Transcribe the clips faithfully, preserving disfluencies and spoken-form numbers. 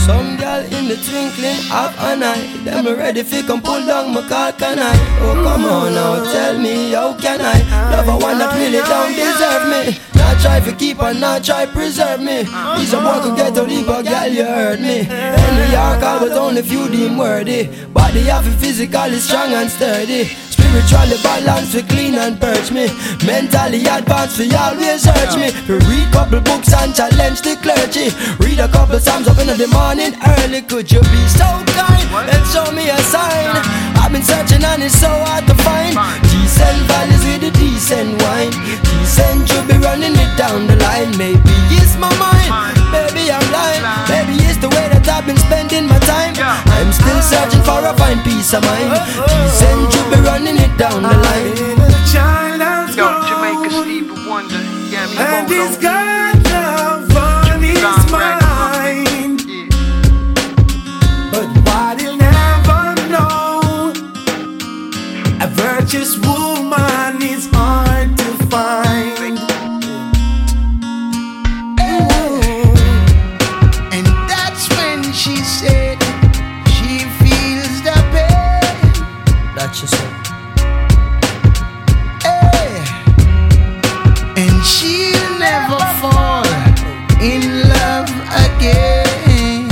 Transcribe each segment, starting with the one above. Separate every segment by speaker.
Speaker 1: Some girl in the twinkling of an eye, them ready fi come pull down my car, can I? Oh come on now, tell me how can I love a one that really don't deserve me? Not try to keep and not try preserve me. He's a boy could get a leap, but girl you heard me. Henry Yorker but only few deem worthy. Body have it physically strong and sturdy. Spiritually balanced, we clean and purge me. Mentally advanced, we always urge me. We read couple books and challenge the clergy. Read a couple psalms up in the morning early. Could you be so kind and show me a sign? I've been searching and it's so hard to find. Decent valleys with a decent wine. Decent you be running it down the line. Maybe it's my mind, maybe I'm lying. Maybe it's the way that I've been spending my time. I'm still searching for a fine peace of mind. Decent you be running it down the line.
Speaker 2: Yo, Jamaica Stevie Wonder, yeah, me
Speaker 3: and he's
Speaker 2: Bono.
Speaker 3: got love on his mind, but what he'll never know, a virtuous woman is hard to find.
Speaker 4: And that's when she said she feels the pain.
Speaker 1: That's just it.
Speaker 4: And she'll never fall in love again.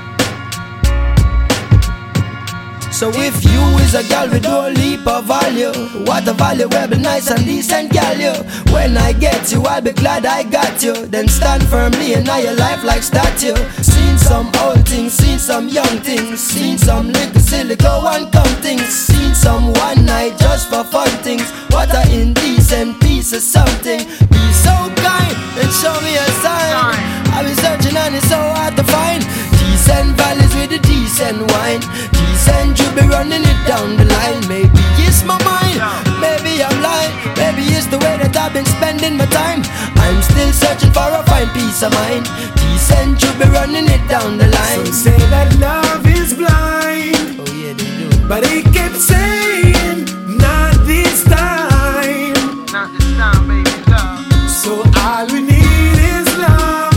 Speaker 1: So if you is a girl with no leap of value, what a valuable, nice and decent girl you. When I get you, I'll be glad I got you. Then stand firmly in all your life like statue. Seen some old things, seen some young things, seen some little silly go and come things, seen some one night just for fun things. What a indecent piece of something. Be so kind and show me a sign. I've been searching and it's so hard to find. Decent valleys with a decent wine. Decent you be running it down the line. Maybe it's my mind, maybe I'm lying. Maybe it's the way that I've been spending my time. I'm still searching for a fine peace of mind. Decent you be running it down the line.
Speaker 3: Some say that love is blind,
Speaker 1: oh yeah they do,
Speaker 3: but he kept saying not this time.
Speaker 2: Not this time, baby, love.
Speaker 3: So all we need is love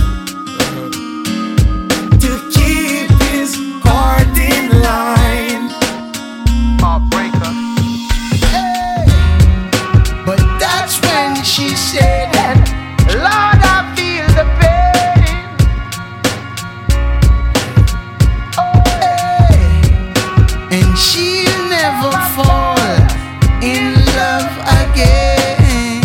Speaker 3: to keep this heart in line.
Speaker 2: Heartbreaker.
Speaker 4: Hey. But that's when she said, Lord, I feel the pain. Oh, hey. And she'll never fall in love again.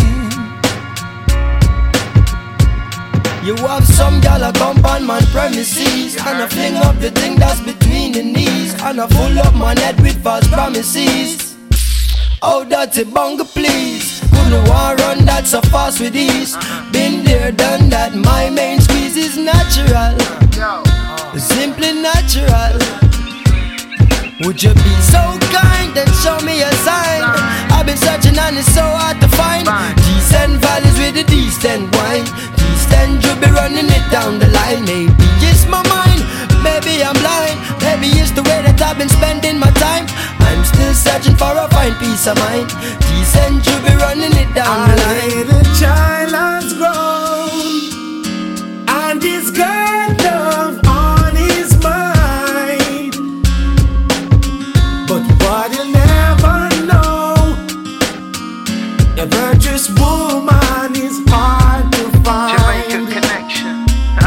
Speaker 1: you have some gal a come on man premises, and I fling up the thing that's between the knees, and I full up my head with false promises. Oh dirty bunga please, couldn't want run that so fast with ease. Been there done that, my main squeeze is natural, simply natural. Would you be so kind and show me a sign? I've been searching and it's so hard to find. Decent valleys with a decent wine. Decent you be running it down the line. Maybe it's my mind, maybe I'm lying. Maybe it's the way that I've been spending my time. I'm still searching for a fine peace of mind. Decent you be running it down the line.
Speaker 3: The child has grown and he's got love on his mind, but what he'll never know, a virtuous woman is hard to find.
Speaker 2: Jamaica connection.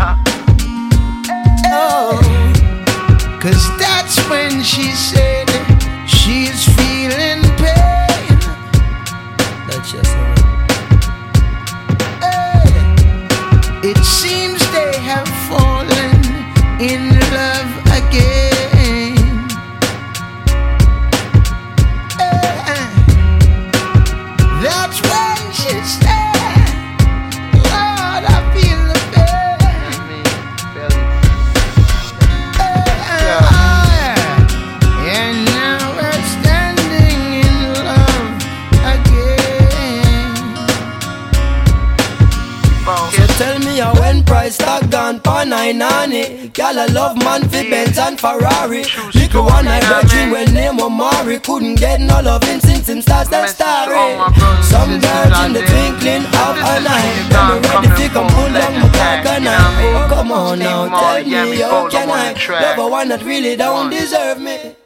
Speaker 4: Oh, cause that's when she said she's feeling pain.
Speaker 1: That's just it.
Speaker 4: Hey. It seems they have fallen in love again. Hey. That's when she said, Lord, I feel the pain. Hey. And now we're standing in love again.
Speaker 1: So tell me how when price tag gone pa nine on it. Girl I love man fi Benz and Ferrari. Little one I virgin when name Omari. Couldn't get no loving since him starts that story. Some girls in the twinkling of an eye. Them ready fi come pull down my cock and I. Oh come on now, tell me how can I love a one that really don't deserve me?